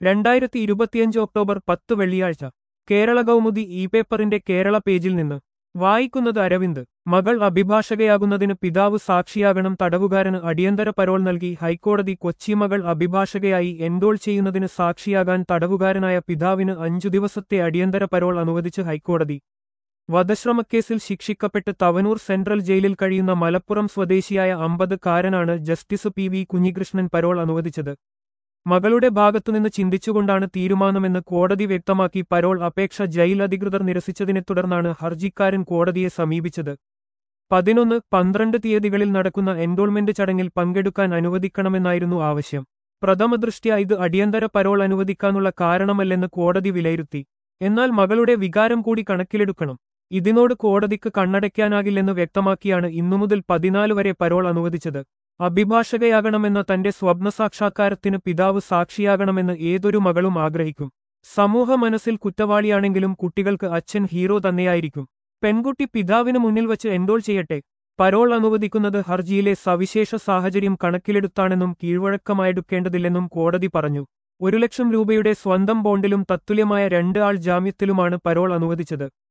2025 October 10 വെള്ളിയാഴ്ച കേരള കൗമുദി പേപ്പറിന്റെ കേരള പേജിൽ നിന്ന് വായിക്കുന്നത് അരവിന്ദ്. മകൾ അഭിഭാഷകയാകുന്നതിന് പിതാവ് സാക്ഷിയാകണം. തടവുകാരന് അടിയന്തര പരോൾ നൽകി ഹൈക്കോടതി. കൊച്ചി. മകൾ അഭിഭാഷകയായി എൻറോൾ ചെയ്യുന്നതിന് സാക്ഷിയാകാൻ തടവുകാരനായ പിതാവിന് 5 ദിവസത്തെ അടിയന്തര പരോൾ അനുവദിച്ച് ഹൈക്കോടതി. വധശ്രമക്കേസിൽ ശിക്ഷിക്കപ്പെട്ട് തവനൂർ സെൻട്രൽ ജയിലിൽ കഴിയുന്ന മലപ്പുറം സ്വദേശിയായ 50-കാരനാണ് ജസ്റ്റിസ് PV കുഞ്ഞികൃഷ്ണൻ പരോൾ അനുവദിച്ചത്. മകളുടെ ഭാഗത്തുനിന്ന് ചിന്തിച്ചുകൊണ്ടാണ് തീരുമാനമെന്ന് കോടതി വ്യക്തമാക്കി. പരോൾ അപേക്ഷ ജയിൽ അധികൃതർ നിരസിച്ചതിനെ തുടർന്നാണ് ഹർജിക്കാരൻ കോടതിയെ സമീപിച്ചത്. 11, 12 തീയതികളിൽ നടക്കുന്ന എൻറോൾമെന്റ് ചടങ്ങിൽ പങ്കെടുക്കാൻ അനുവദിക്കണമെന്നായിരുന്നു ആവശ്യം. പ്രഥമദൃഷ്ട്യാ ഇത് അടിയന്തര പരോൾ അനുവദിക്കാനുള്ള കാരണമല്ലെന്ന് കോടതി വിലയിരുത്തി. എന്നാൽ മകളുടെ വികാരം കൂടി കണക്കിലെടുക്കണം. ഇതിനോട് കോടതിക്ക് കണ്ണടയ്ക്കാനാകില്ലെന്ന് വ്യക്തമാക്കിയാണ് ഇന്നുമുതൽ 14 വരെ പരോൾ അനുവദിച്ചത്. അഭിഭാഷകയാകണമെന്ന തന്റെ സ്വപ്നസാക്ഷാത്കാരത്തിന് പിതാവ് സാക്ഷിയാകണമെന്ന് ഏതൊരു മകളും ആഗ്രഹിക്കും. സമൂഹ മനസ്സിൽ കുറ്റവാളിയാണെങ്കിലും കുട്ടികൾക്ക് അച്ഛൻ ഹീറോ തന്നെയായിരിക്കും. പെൺകുട്ടി പിതാവിന് മുന്നിൽ വച്ച് എൻറോൾ ചെയ്യട്ടെ. പരോൾ അനുവദിക്കുന്നത് ഹർജിയിലെ സവിശേഷ സാഹചര്യം കണക്കിലെടുത്താണെന്നും കീഴ്വഴക്കമായെടുക്കേണ്ടതില്ലെന്നും കോടതി പറഞ്ഞു. 1 ലക്ഷം രൂപയുടെ സ്വന്തം ബോണ്ടിലും തത്തുല്യമായ 2 ആൾ ജാമ്യത്തിലുമാണ് പരോൾ അനുവദിച്ചത്.